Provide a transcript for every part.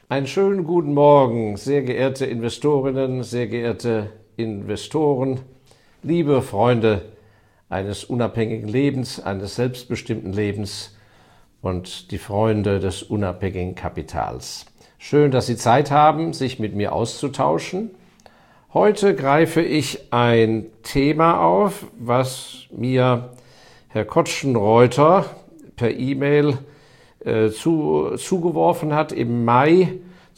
Einen schönen guten Morgen, sehr geehrte Investorinnen, sehr geehrte Investoren, liebe Freunde eines unabhängigen Lebens, eines selbstbestimmten Lebens und die Freunde des unabhängigen Kapitals. Schön, dass Sie Zeit haben, sich mit mir auszutauschen. Heute greife ich ein Thema auf, was mir Herr Kotschenreuter per E-Mail zugeworfen hat im Mai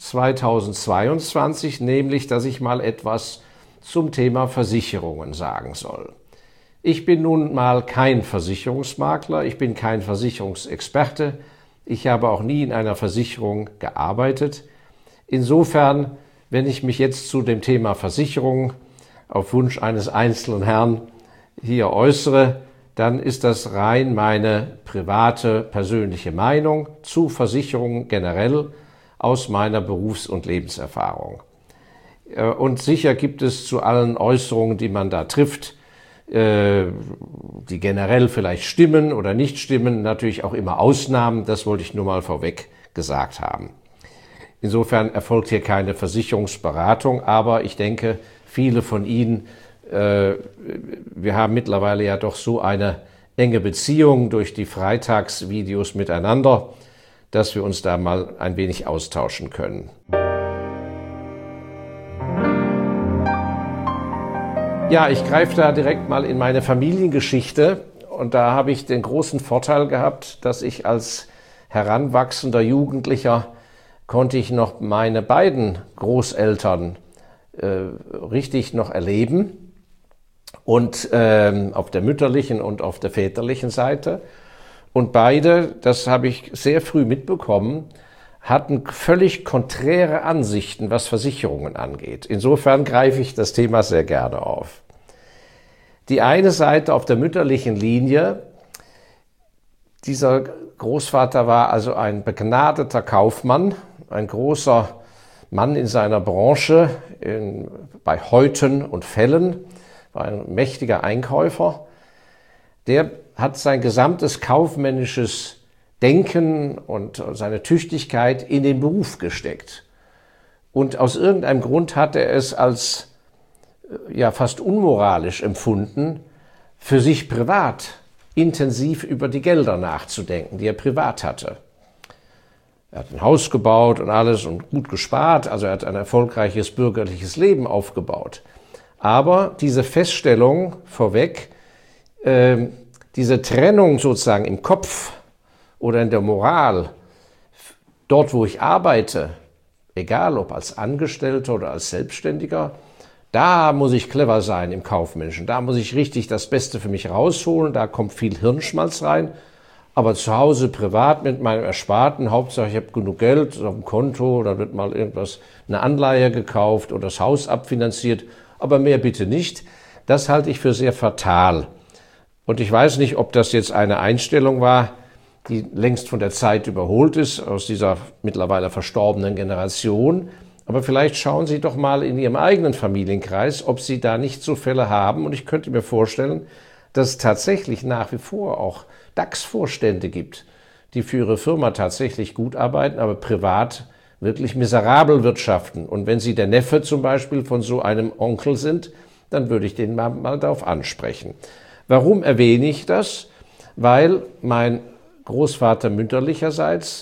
2022, nämlich, dass ich mal etwas zum Thema Versicherungen sagen soll. Ich bin nun mal kein Versicherungsmakler, ich bin kein Versicherungsexperte, ich habe auch nie in einer Versicherung gearbeitet. Insofern, wenn ich mich jetzt zu dem Thema Versicherung auf Wunsch eines einzelnen Herrn hier äußere, dann ist das rein meine private, persönliche Meinung zu Versicherungen generell aus meiner Berufs- und Lebenserfahrung. Und sicher gibt es zu allen Äußerungen, die man da trifft, die generell vielleicht stimmen oder nicht stimmen, natürlich auch immer Ausnahmen, das wollte ich nur mal vorweg gesagt haben. Insofern erfolgt hier keine Versicherungsberatung, aber ich denke, viele von Ihnen, wir haben mittlerweile ja doch so eine enge Beziehung durch die Freitagsvideos miteinander, dass wir uns da mal ein wenig austauschen können. Ja, ich greife da direkt mal in meine Familiengeschichte und da habe ich den großen Vorteil gehabt, dass ich als heranwachsender Jugendlicher konnte ich noch meine beiden Großeltern richtig noch erleben. Und auf der mütterlichen und auf der väterlichen Seite. Und beide, das habe ich sehr früh mitbekommen, hatten völlig konträre Ansichten, was Versicherungen angeht. Insofern greife ich das Thema sehr gerne auf. Die eine Seite auf der mütterlichen Linie, dieser Großvater war also ein begnadeter Kaufmann, ein großer Mann in seiner Branche, bei Häuten und Fellen, war ein mächtiger Einkäufer. Der hat sein gesamtes kaufmännisches Denken und seine Tüchtigkeit in den Beruf gesteckt. Und aus irgendeinem Grund hat er es als ja fast unmoralisch empfunden, für sich privat intensiv über die Gelder nachzudenken, die er privat hatte. Er hat ein Haus gebaut und alles und gut gespart, also er hat ein erfolgreiches bürgerliches Leben aufgebaut. Aber diese Feststellung vorweg, diese Trennung sozusagen im Kopf oder in der Moral, dort wo ich arbeite, egal ob als Angestellter oder als Selbstständiger, da muss ich clever sein im Kaufmännischen, da muss ich richtig das Beste für mich rausholen, da kommt viel Hirnschmalz rein. Aber zu Hause privat mit meinem Ersparten, Hauptsache ich habe genug Geld auf dem Konto, da wird mal irgendwas, eine Anleihe gekauft oder das Haus abfinanziert, aber mehr bitte nicht. Das halte ich für sehr fatal. Und ich weiß nicht, ob das jetzt eine Einstellung war, die längst von der Zeit überholt ist, aus dieser mittlerweile verstorbenen Generation. Aber vielleicht schauen Sie doch mal in Ihrem eigenen Familienkreis, ob Sie da nicht so Fälle haben. Und ich könnte mir vorstellen, dass es tatsächlich nach wie vor auch DAX-Vorstände gibt, die für ihre Firma tatsächlich gut arbeiten, aber privat wirklich miserabel wirtschaften. Und wenn Sie der Neffe zum Beispiel von so einem Onkel sind, dann würde ich den mal darauf ansprechen. Warum erwähne ich das? Weil mein Großvater mütterlicherseits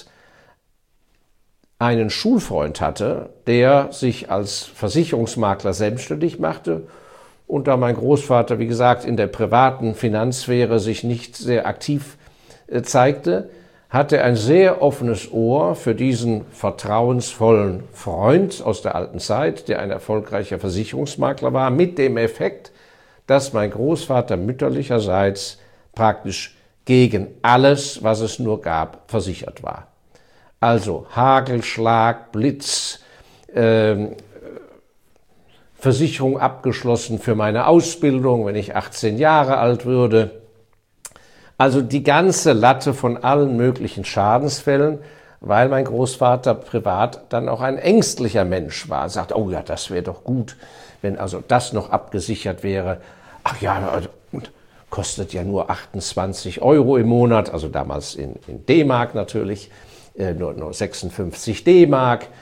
einen Schulfreund hatte, der sich als Versicherungsmakler selbstständig machte. Und da mein Großvater, wie gesagt, in der privaten Finanzsphäre sich nicht sehr aktiv zeigte, hatte ein sehr offenes Ohr für diesen vertrauensvollen Freund aus der alten Zeit, der ein erfolgreicher Versicherungsmakler war, mit dem Effekt, dass mein Großvater mütterlicherseits praktisch gegen alles, was es nur gab, versichert war. Also Hagelschlag, Blitz, Versicherung abgeschlossen für meine Ausbildung, wenn ich 18 Jahre alt würde. Also die ganze Latte von allen möglichen Schadensfällen, weil mein Großvater privat dann auch ein ängstlicher Mensch war. Er sagt, oh ja, das wäre doch gut, wenn also das noch abgesichert wäre. Ach ja, und kostet ja nur 28 € im Monat, also damals in D-Mark natürlich, nur 56 D-Mark.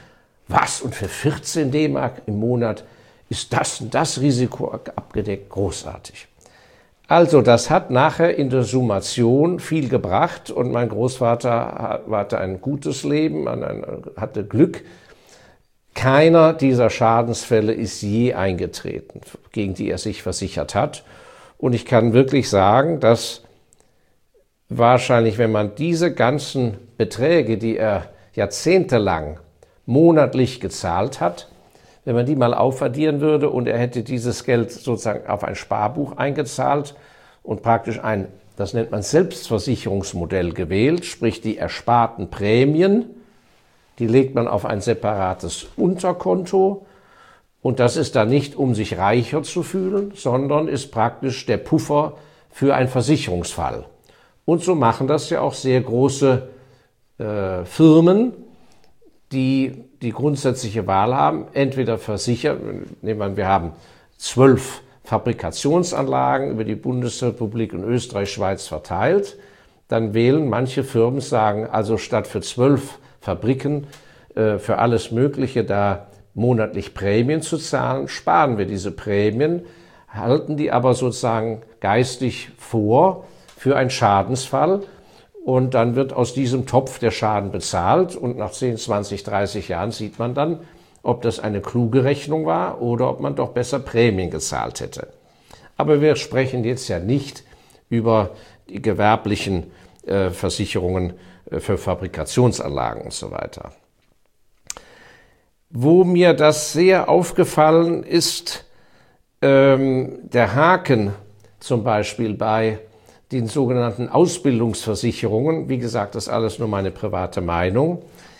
Was? Und für 14 D-Mark im Monat ist das und das Risiko abgedeckt? Großartig. Also das hat nachher in der Summation viel gebracht und mein Großvater hatte ein gutes Leben, hatte Glück. Keiner dieser Schadensfälle ist je eingetreten, gegen die er sich versichert hat. Und ich kann wirklich sagen, dass wahrscheinlich, wenn man diese ganzen Beträge, die er jahrzehntelang monatlich gezahlt hat, wenn man die mal aufaddieren würde und er hätte dieses Geld sozusagen auf ein Sparbuch eingezahlt und praktisch das nennt man Selbstversicherungsmodell gewählt, sprich die ersparten Prämien, die legt man auf ein separates Unterkonto und das ist dann nicht, um sich reicher zu fühlen, sondern ist praktisch der Puffer für einen Versicherungsfall. Und so machen das ja auch sehr große Firmen, die die grundsätzliche Wahl haben, entweder versichern, nehmen wir an, wir haben 12 Fabrikationsanlagen über die Bundesrepublik und Österreich, Schweiz verteilt, dann wählen manche Firmen, sagen also statt für 12 Fabriken für alles Mögliche da monatlich Prämien zu zahlen, sparen wir diese Prämien, halten die aber sozusagen geistig vor für einen Schadensfall. Und dann wird aus diesem Topf der Schaden bezahlt und nach 10, 20, 30 Jahren sieht man dann, ob das eine kluge Rechnung war oder ob man doch besser Prämien gezahlt hätte. Aber wir sprechen jetzt ja nicht über die gewerblichen Versicherungen für Fabrikationsanlagen und so weiter. Wo mir das sehr aufgefallen ist, der Haken zum Beispiel bei den sogenannten Ausbildungsversicherungen, wie gesagt, das ist alles nur meine private Meinung,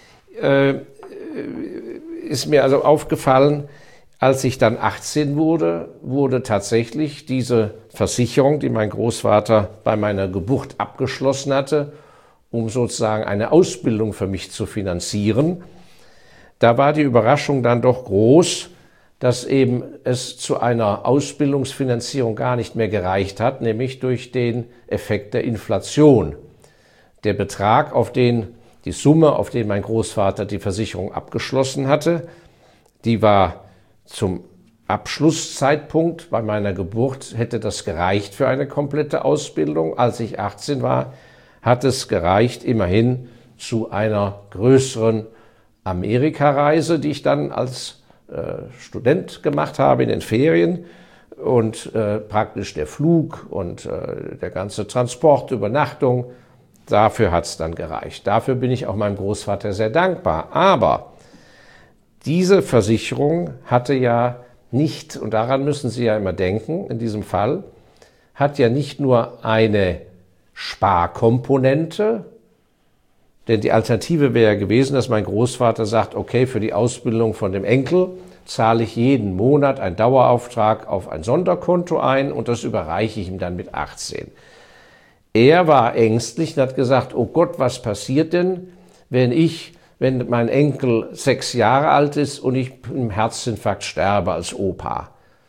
ist mir also aufgefallen, als ich dann 18 wurde tatsächlich diese Versicherung, die mein Großvater bei meiner Geburt abgeschlossen hatte, um sozusagen eine Ausbildung für mich zu finanzieren. Da war die Überraschung dann doch groß, dass eben es zu einer Ausbildungsfinanzierung gar nicht mehr gereicht hat, nämlich durch den Effekt der Inflation. Der Betrag, die Summe, auf den mein Großvater die Versicherung abgeschlossen hatte, die war zum Abschlusszeitpunkt bei meiner Geburt, hätte das gereicht für eine komplette Ausbildung. Als ich 18 war, hat es gereicht immerhin zu einer größeren Amerikareise, die ich dann als Student gemacht habe in den Ferien und praktisch der Flug und der ganze Transport, Übernachtung, dafür hat es dann gereicht. Dafür bin ich auch meinem Großvater sehr dankbar. Aber diese Versicherung hatte ja nicht, und daran müssen Sie ja immer denken, in diesem Fall, hat ja nicht nur eine Sparkomponente, denn die Alternative wäre ja gewesen, dass mein Großvater sagt, okay, für die Ausbildung von dem Enkel zahle ich jeden Monat einen Dauerauftrag auf ein Sonderkonto ein und das überreiche ich ihm dann mit 18. Er war ängstlich und hat gesagt, oh Gott, was passiert denn, wenn mein Enkel 6 Jahre alt ist und ich im Herzinfarkt sterbe als Opa?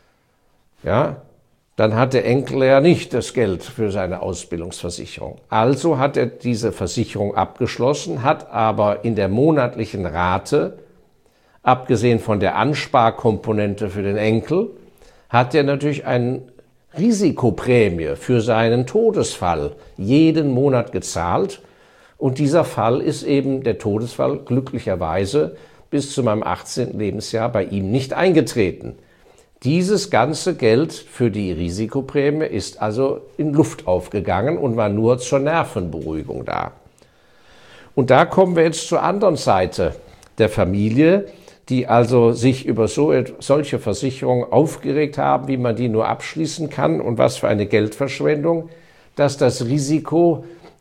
Ja, dann hat der Enkel ja nicht das Geld für seine Ausbildungsversicherung. Also hat er diese Versicherung abgeschlossen, hat aber in der monatlichen Rate, abgesehen von der Ansparkomponente für den Enkel, hat er natürlich eine Risikoprämie für seinen Todesfall jeden Monat gezahlt. Und dieser Fall ist eben der Todesfall glücklicherweise bis zu meinem 18. Lebensjahr bei ihm nicht eingetreten. Dieses ganze Geld für die Risikoprämie ist also in Luft aufgegangen und war nur zur Nervenberuhigung da. Und da kommen wir jetzt zur anderen Seite der Familie, die also sich über solche Versicherungen aufgeregt haben, wie man die nur abschließen kann und was für eine Geldverschwendung, dass das Risiko,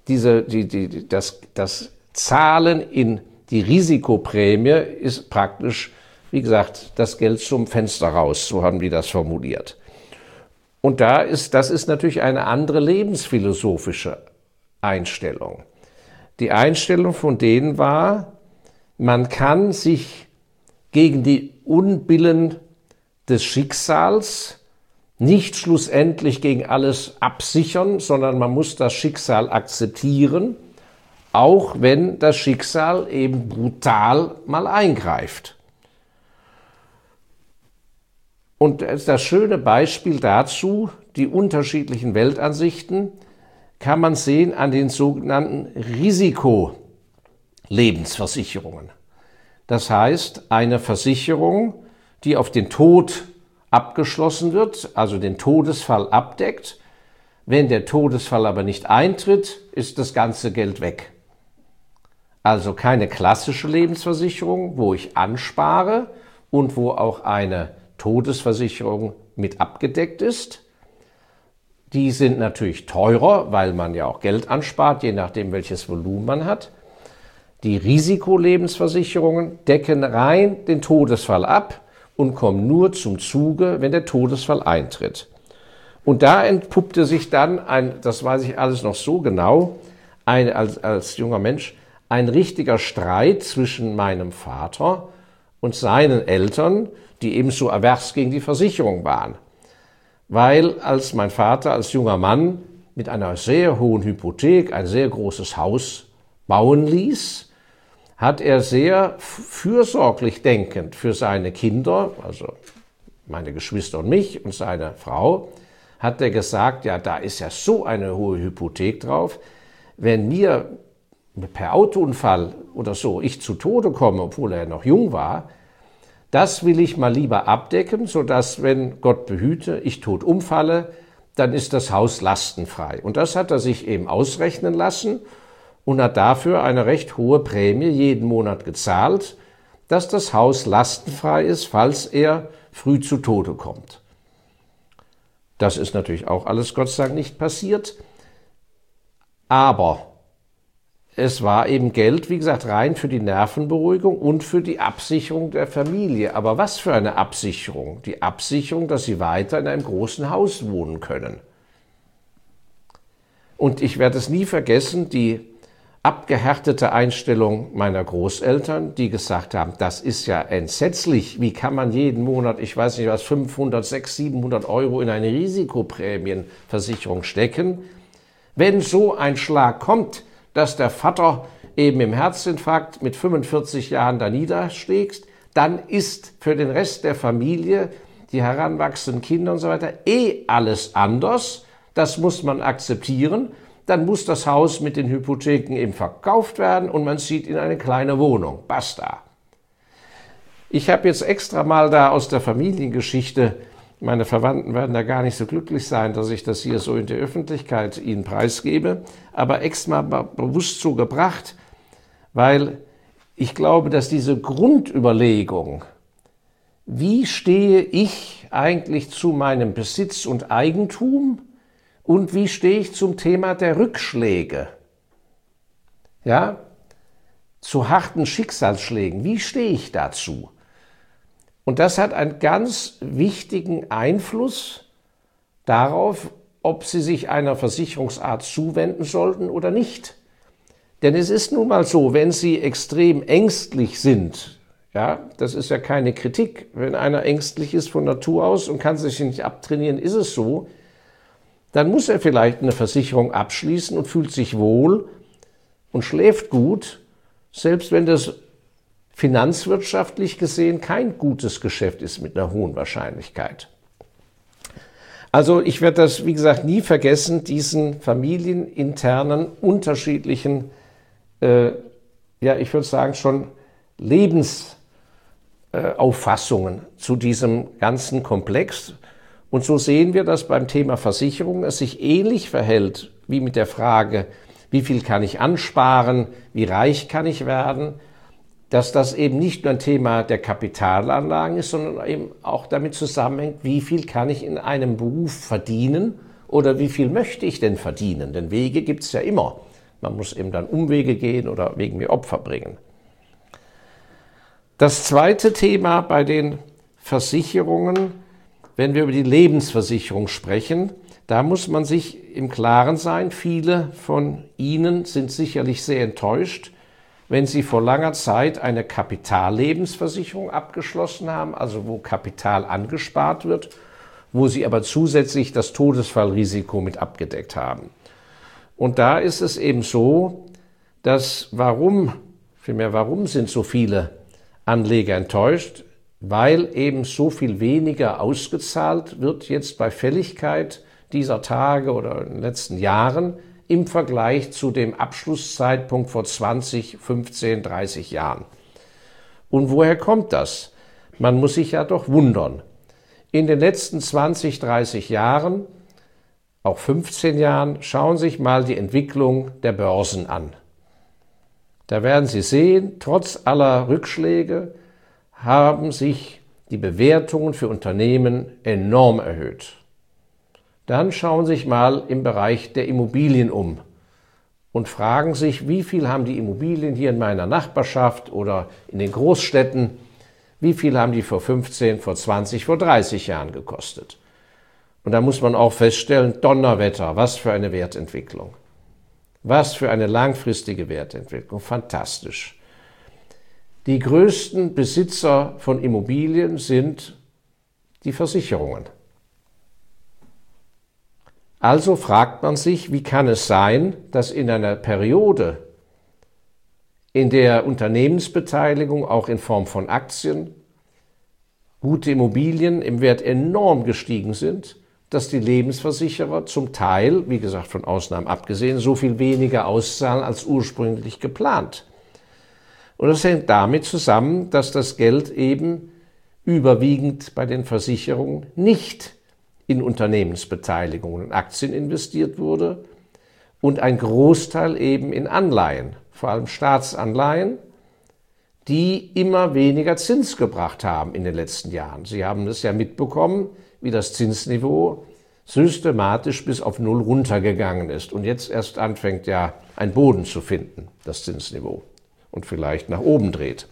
das Zahlen in die Risikoprämie ist praktisch, wie gesagt, das Geld zum Fenster raus, so haben die das formuliert. Und das ist natürlich eine andere lebensphilosophische Einstellung. Die Einstellung von denen war, man kann sich gegen die Unbillen des Schicksals nicht schlussendlich gegen alles absichern, sondern man muss das Schicksal akzeptieren, auch wenn das Schicksal eben brutal mal eingreift. Und das schöne Beispiel dazu, die unterschiedlichen Weltansichten, kann man sehen an den sogenannten Risikolebensversicherungen. Das heißt, eine Versicherung, die auf den Tod abgeschlossen wird, also den Todesfall abdeckt. Wenn der Todesfall aber nicht eintritt, ist das ganze Geld weg. Also keine klassische Lebensversicherung, wo ich anspare und wo auch eine Todesversicherung mit abgedeckt ist. Die sind natürlich teurer, weil man ja auch Geld anspart, je nachdem welches Volumen man hat. Die Risikolebensversicherungen decken rein den Todesfall ab und kommen nur zum Zuge, wenn der Todesfall eintritt. Und da entpuppte sich dann das weiß ich alles noch so genau, als junger Mensch, ein richtiger Streit zwischen meinem Vater und seinen Eltern, die ebenso avers gegen die Versicherung waren. Weil als mein Vater als junger Mann mit einer sehr hohen Hypothek ein sehr großes Haus bauen ließ, hat er sehr fürsorglich denkend für seine Kinder, also meine Geschwister und mich und seine Frau, hat er gesagt, ja, da ist ja so eine hohe Hypothek drauf, wenn mir per Autounfall oder so ich zu Tode komme, obwohl er noch jung war, das will ich mal lieber abdecken, sodass, wenn Gott behüte, ich tot umfalle, dann ist das Haus lastenfrei. Und das hat er sich eben ausrechnen lassen und hat dafür eine recht hohe Prämie jeden Monat gezahlt, dass das Haus lastenfrei ist, falls er früh zu Tode kommt. Das ist natürlich auch alles Gott sei Dank nicht passiert, aber es war eben Geld, wie gesagt, rein für die Nervenberuhigung und für die Absicherung der Familie. Aber was für eine Absicherung? Die Absicherung, dass sie weiter in einem großen Haus wohnen können. Und ich werde es nie vergessen, die abgehärtete Einstellung meiner Großeltern, die gesagt haben, das ist ja entsetzlich, wie kann man jeden Monat, ich weiß nicht was, 500, 600, 700 Euro in eine Risikoprämienversicherung stecken. Wenn so ein Schlag kommt, dass der Vater eben im Herzinfarkt mit 45 Jahren da niederschlägt, dann ist für den Rest der Familie, die heranwachsenden Kinder und so weiter, alles anders. Das muss man akzeptieren. Dann muss das Haus mit den Hypotheken eben verkauft werden und man zieht in eine kleine Wohnung. Basta. Ich habe jetzt extra mal da aus der Familiengeschichte, meine Verwandten werden da gar nicht so glücklich sein, dass ich das hier so in der Öffentlichkeit ihnen preisgebe, aber extra mal bewusst so gebracht, weil ich glaube, dass diese Grundüberlegung, wie stehe ich eigentlich zu meinem Besitz und Eigentum und wie stehe ich zum Thema der Rückschläge, ja, zu harten Schicksalsschlägen, wie stehe ich dazu? Und das hat einen ganz wichtigen Einfluss darauf, ob Sie sich einer Versicherungsart zuwenden sollten oder nicht. Denn es ist nun mal so, wenn Sie extrem ängstlich sind, ja, das ist ja keine Kritik, wenn einer ängstlich ist von Natur aus und kann sich nicht abtrainieren, ist es so, dann muss er vielleicht eine Versicherung abschließen und fühlt sich wohl und schläft gut, selbst wenn das finanzwirtschaftlich gesehen kein gutes Geschäft ist mit einer hohen Wahrscheinlichkeit. Also ich werde das, wie gesagt, nie vergessen, diesen familieninternen, unterschiedlichen, ich würde sagen schon Lebensauffassungen zu diesem ganzen Komplex. Und so sehen wir, dass beim Thema Versicherung es sich ähnlich verhält wie mit der Frage, wie viel kann ich ansparen, wie reich kann ich werden, dass das eben nicht nur ein Thema der Kapitalanlagen ist, sondern eben auch damit zusammenhängt, wie viel kann ich in einem Beruf verdienen oder wie viel möchte ich denn verdienen? Denn Wege gibt es ja immer. Man muss eben dann Umwege gehen oder wegen mir Opfer bringen. Das zweite Thema bei den Versicherungen, wenn wir über die Lebensversicherung sprechen, da muss man sich im Klaren sein, viele von Ihnen sind sicherlich sehr enttäuscht, wenn Sie vor langer Zeit eine Kapitallebensversicherung abgeschlossen haben, also wo Kapital angespart wird, wo Sie aber zusätzlich das Todesfallrisiko mit abgedeckt haben. Und da ist es eben so, dass warum sind so viele Anleger enttäuscht? weil eben so viel weniger ausgezahlt wird jetzt bei Fälligkeit dieser Tage oder in den letzten Jahren im Vergleich zu dem Abschlusszeitpunkt vor 20, 15, 30 Jahren. Und woher kommt das? Man muss sich ja doch wundern. In den letzten 20, 30 Jahren, auch 15 Jahren, schauen Sie sich mal die Entwicklung der Börsen an. Da werden Sie sehen, trotz aller Rückschläge haben sich die Bewertungen für Unternehmen enorm erhöht. Dann schauen Sie sich mal im Bereich der Immobilien um und fragen sich, wie viel haben die Immobilien hier in meiner Nachbarschaft oder in den Großstädten, wie viel haben die vor 15, vor 20, vor 30 Jahren gekostet? Und da muss man auch feststellen, Donnerwetter, was für eine Wertentwicklung. Was für eine langfristige Wertentwicklung, fantastisch. Die größten Besitzer von Immobilien sind die Versicherungen. Also fragt man sich, wie kann es sein, dass in einer Periode, in der Unternehmensbeteiligung auch in Form von Aktien, gute Immobilien im Wert enorm gestiegen sind, dass die Lebensversicherer zum Teil, wie gesagt von Ausnahmen abgesehen, so viel weniger auszahlen als ursprünglich geplant. Und das hängt damit zusammen, dass das Geld eben überwiegend bei den Versicherungen nicht in Unternehmensbeteiligungen und Aktien investiert wurde und ein Großteil eben in Anleihen, vor allem Staatsanleihen, die immer weniger Zins gebracht haben in den letzten Jahren. Sie haben es ja mitbekommen, wie das Zinsniveau systematisch bis auf Null runtergegangen ist und jetzt erst anfängt ja ein Boden zu finden, das Zinsniveau, und vielleicht nach oben dreht.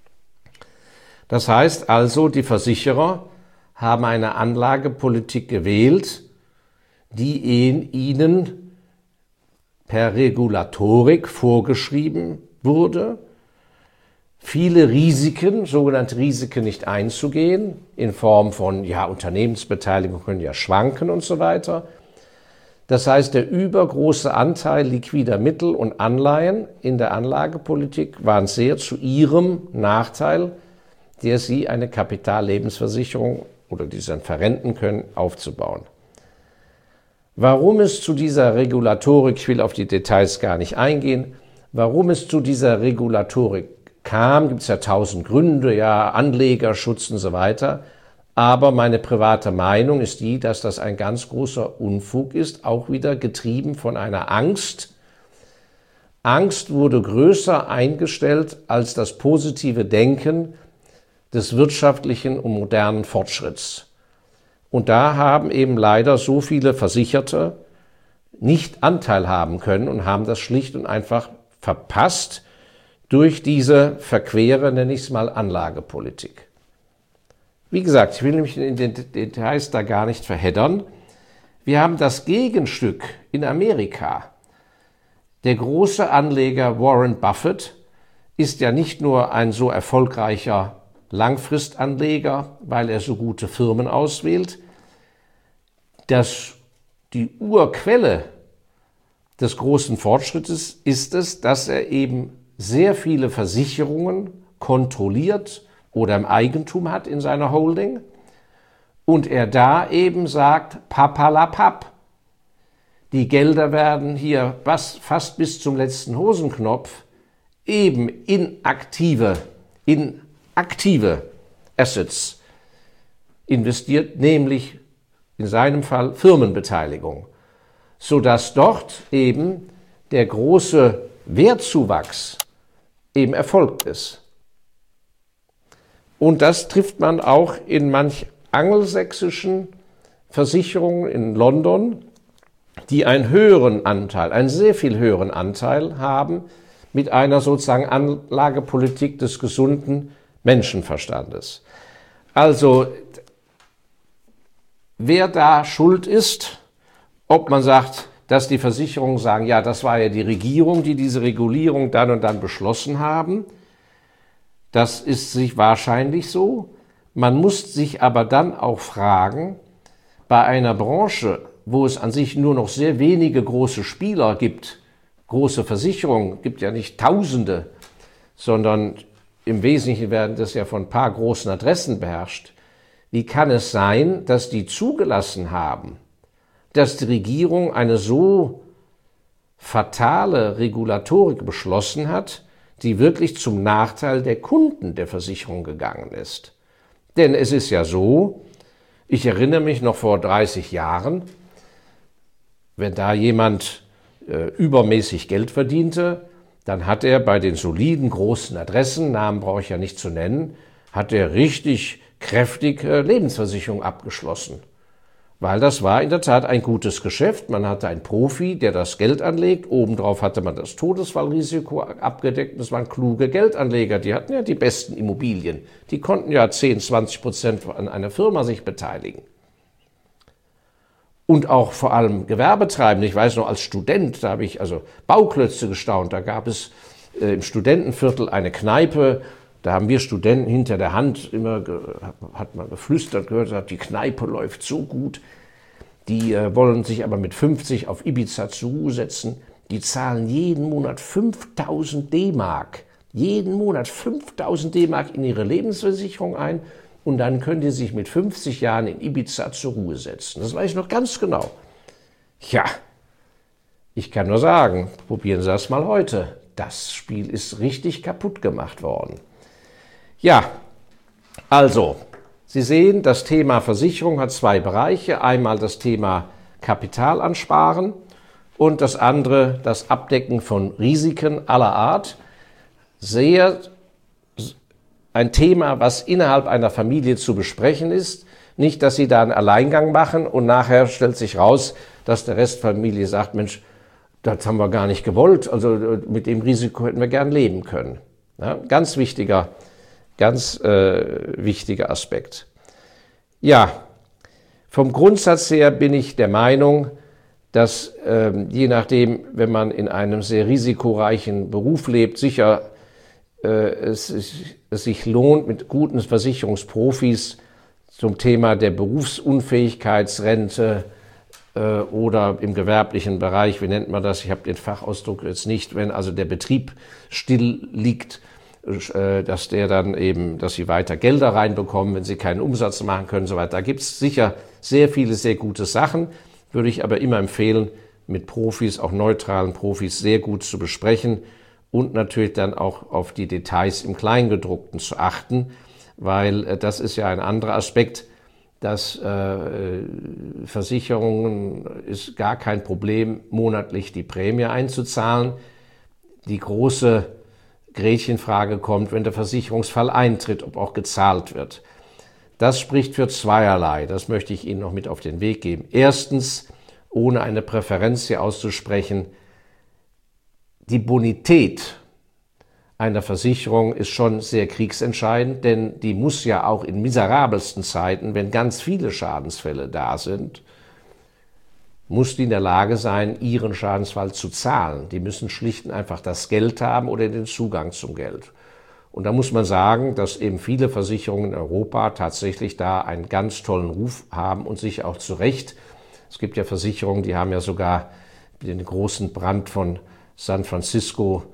Das heißt also, die Versicherer haben eine Anlagepolitik gewählt, die ihnen per Regulatorik vorgeschrieben wurde, viele Risiken, sogenannte Risiken nicht einzugehen, in Form von, ja, Unternehmensbeteiligung können ja schwanken und so weiter. Das heißt, der übergroße Anteil liquider Mittel und Anleihen in der Anlagepolitik waren sehr zu ihrem Nachteil, der sie eine Kapitallebensversicherung oder die sie dann verrenten können, aufzubauen. Warum es zu dieser Regulatorik, ich will auf die Details gar nicht eingehen, warum es zu dieser Regulatorik kam, gibt es ja 1000 Gründe, ja, Anlegerschutz und so weiter. Aber meine private Meinung ist die, dass das ein ganz großer Unfug ist, auch wieder getrieben von einer Angst. Angst wurde größer eingestellt als das positive Denken des wirtschaftlichen und modernen Fortschritts. Und da haben eben leider so viele Versicherte nicht Anteil haben können und haben das schlicht und einfach verpasst durch diese verquere, nenne ich es mal, Anlagepolitik. Wie gesagt, ich will mich in den Details da gar nicht verheddern. Wir haben das Gegenstück in Amerika. Der große Anleger Warren Buffett ist ja nicht nur ein so erfolgreicher Langfristanleger, weil er so gute Firmen auswählt. Die Urquelle des großen Fortschrittes ist es, dass er eben sehr viele Versicherungen kontrolliert oder im Eigentum hat in seiner Holding und er da eben sagt, papalapap, die Gelder werden hier fast bis zum letzten Hosenknopf eben in aktive Assets investiert, nämlich in seinem Fall Firmenbeteiligung, sodass dort eben der große Wertzuwachs eben erfolgt ist. Und das trifft man auch in manch angelsächsischen Versicherungen in London, die einen höheren Anteil, einen sehr viel höheren Anteil haben mit einer sozusagen Anlagepolitik des gesunden Menschenverstandes. Also, wer da schuld ist, ob man sagt, dass die Versicherungen sagen, ja, das war ja die Regierung, die diese Regulierung dann und dann beschlossen haben. Das ist sich wahrscheinlich so. Man muss sich aber dann auch fragen, bei einer Branche, wo es an sich nur noch sehr wenige große Spieler gibt, große Versicherungen, gibt ja nicht Tausende, sondern im Wesentlichen werden das ja von ein paar großen Adressen beherrscht. Wie kann es sein, dass die zugelassen haben, dass die Regierung eine so fatale Regulatorik beschlossen hat, die wirklich zum Nachteil der Kunden der Versicherung gegangen ist? Denn es ist ja so, ich erinnere mich noch vor 30 Jahren, wenn da jemand übermäßig Geld verdiente, dann hat er bei den soliden großen Adressen, Namen brauche ich ja nicht zu nennen, hat er richtig kräftig Lebensversicherung abgeschlossen. Weil das war in der Tat ein gutes Geschäft. Man hatte einen Profi, der das Geld anlegt. Obendrauf hatte man das Todesfallrisiko abgedeckt. Das waren kluge Geldanleger. Die hatten ja die besten Immobilien. Die konnten ja 10-20% an einer Firma sich beteiligen. Und auch vor allem Gewerbetreibende. Ich weiß noch, als Student, da habe ich also Bauklötze gestaunt. Da gab es im Studentenviertel eine Kneipe. Da haben wir Studenten hinter der Hand immer, hat man geflüstert, gehört, die Kneipe läuft so gut. Die wollen sich aber mit 50 auf Ibiza zur Ruhe setzen. Die zahlen jeden Monat 5.000 D-Mark. Jeden Monat 5.000 D-Mark in ihre Lebensversicherung ein. Und dann können die sich mit 50 Jahren in Ibiza zur Ruhe setzen. Das weiß ich noch ganz genau. Ja, ich kann nur sagen, probieren Sie das mal heute. Das Spiel ist richtig kaputt gemacht worden. Ja, also, Sie sehen, das Thema Versicherung hat zwei Bereiche. Einmal das Thema Kapitalansparen und das andere das Abdecken von Risiken aller Art. Sehr ein Thema, was innerhalb einer Familie zu besprechen ist. Nicht, dass Sie da einen Alleingang machen und nachher stellt sich raus, dass der Rest der Familie sagt, Mensch, das haben wir gar nicht gewollt, also mit dem Risiko hätten wir gern leben können. Ja, ganz wichtiger Aspekt. Ja, vom Grundsatz her bin ich der Meinung, dass je nachdem, wenn man in einem sehr risikoreichen Beruf lebt, sicher es sich lohnt, mit guten Versicherungsprofis zum Thema der Berufsunfähigkeitsrente oder im gewerblichen Bereich, wie nennt man das? Ich habe den Fachausdruck jetzt nicht, wenn also der Betrieb still liegt, dass sie weiter Gelder reinbekommen, wenn sie keinen Umsatz machen können, so weiter. Da gibt es sicher sehr viele, sehr gute Sachen, würde ich aber immer empfehlen, mit Profis, auch neutralen Profis, sehr gut zu besprechen und natürlich dann auch auf die Details im Kleingedruckten zu achten, weil das ist ja ein anderer Aspekt, dass Versicherungen ist gar kein Problem, monatlich die Prämie einzuzahlen. Die große Gretchenfrage kommt, wenn der Versicherungsfall eintritt, ob auch gezahlt wird. Das spricht für zweierlei, das möchte ich Ihnen noch mit auf den Weg geben. Erstens, ohne eine Präferenz hier auszusprechen, die Bonität einer Versicherung ist schon sehr kriegsentscheidend, denn die muss ja auch in miserabelsten Zeiten, wenn ganz viele Schadensfälle da sind, muss die in der Lage sein, ihren Schadensfall zu zahlen. Die müssen schlicht und einfach das Geld haben oder den Zugang zum Geld. Und da muss man sagen, dass eben viele Versicherungen in Europa tatsächlich da einen ganz tollen Ruf haben und sich auch zu Recht. Es gibt ja Versicherungen, die haben ja sogar den großen Brand von San Francisco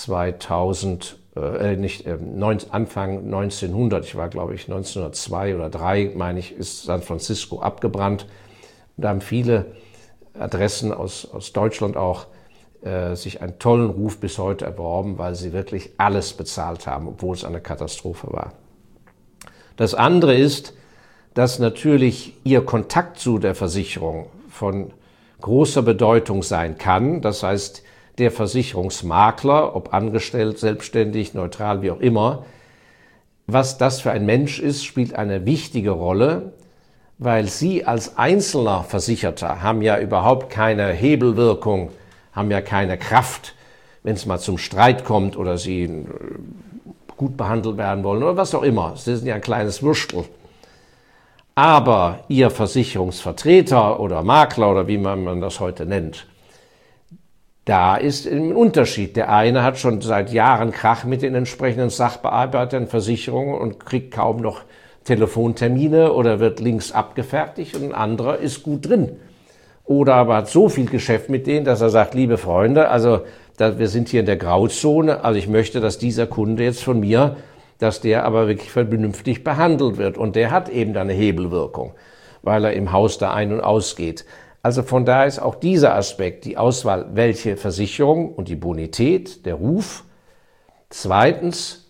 Anfang 1900, ich war glaube ich 1902 oder 1903, meine ich, ist San Francisco abgebrannt. Und da haben viele Adressen aus Deutschland auch sich einen tollen Ruf bis heute erworben, weil sie wirklich alles bezahlt haben, obwohl es eine Katastrophe war. Das andere ist, dass natürlich Ihr Kontakt zu der Versicherung von großer Bedeutung sein kann. Das heißt, der Versicherungsmakler, ob angestellt, selbstständig, neutral, wie auch immer, was das für ein Mensch ist, spielt eine wichtige Rolle, weil Sie als einzelner Versicherter haben ja überhaupt keine Hebelwirkung, haben ja keine Kraft, wenn es mal zum Streit kommt oder Sie gut behandelt werden wollen oder was auch immer. Sie sind ja ein kleines Würstel. Aber Ihr Versicherungsvertreter oder Makler oder wie man das heute nennt, da ist ein Unterschied. Der eine hat schon seit Jahren Krach mit den entsprechenden Sachbearbeitern, Versicherungen und kriegt kaum noch Telefontermine oder wird links abgefertigt und ein anderer ist gut drin. Oder aber hat so viel Geschäft mit denen, dass er sagt, liebe Freunde, also wir sind hier in der Grauzone, also ich möchte, dass dieser Kunde jetzt von mir dass der aber wirklich vernünftig behandelt wird. Und der hat eben dann eine Hebelwirkung, weil er im Haus da ein- und ausgeht. Also von daher ist auch dieser Aspekt, die Auswahl, welche Versicherung und die Bonität, der Ruf. Zweitens,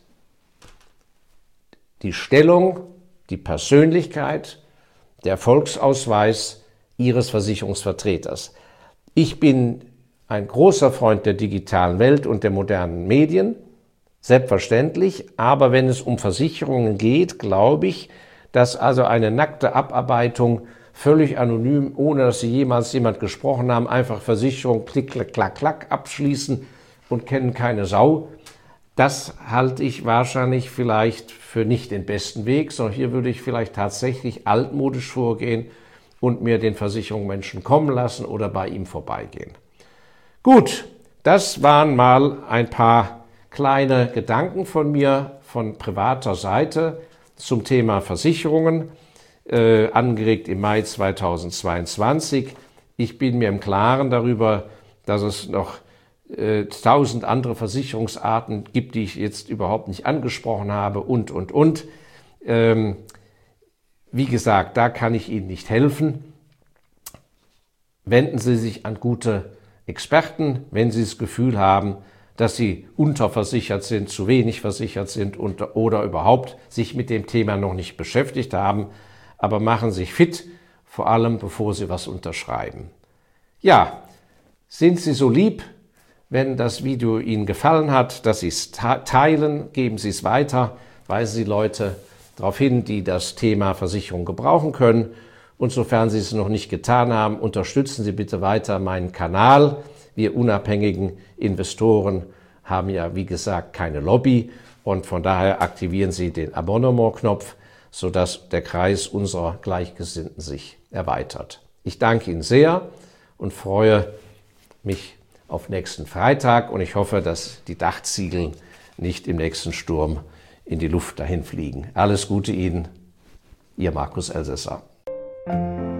die Stellung, die Persönlichkeit, der Erfolgsausweis Ihres Versicherungsvertreters. Ich bin ein großer Freund der digitalen Welt und der modernen Medien, selbstverständlich, aber wenn es um Versicherungen geht, glaube ich, dass also eine nackte Abarbeitung völlig anonym, ohne dass Sie jemals jemand gesprochen haben, einfach Versicherung, klick, klack, klack, klack, abschließen und kennen keine Sau, das halte ich wahrscheinlich vielleicht für nicht den besten Weg, sondern hier würde ich vielleicht tatsächlich altmodisch vorgehen und mir den Versicherungsmenschen kommen lassen oder bei ihm vorbeigehen. Gut, das waren mal ein paar kleine Gedanken von mir von privater Seite zum Thema Versicherungen, angeregt im Mai 2022. Ich bin mir im Klaren darüber, dass es noch 1000 andere Versicherungsarten gibt, die ich jetzt überhaupt nicht angesprochen habe und. Wie gesagt, da kann ich Ihnen nicht helfen. Wenden Sie sich an gute Experten, wenn Sie das Gefühl haben, dass Sie unterversichert sind, zu wenig versichert sind oder überhaupt sich mit dem Thema noch nicht beschäftigt haben. Aber machen Sie sich fit, vor allem bevor Sie was unterschreiben. Ja, sind Sie so lieb, wenn das Video Ihnen gefallen hat, dass Sie es teilen, geben Sie es weiter, weisen Sie Leute darauf hin, die das Thema Versicherung gebrauchen können. Und sofern Sie es noch nicht getan haben, unterstützen Sie bitte weiter meinen Kanal. Wir unabhängigen Investoren haben ja, wie gesagt, keine Lobby und von daher aktivieren Sie den Abonnement-Knopf, sodass der Kreis unserer Gleichgesinnten sich erweitert. Ich danke Ihnen sehr und freue mich auf nächsten Freitag und ich hoffe, dass die Dachziegel nicht im nächsten Sturm in die Luft dahin fliegen. Alles Gute Ihnen, Ihr Markus Elsässer.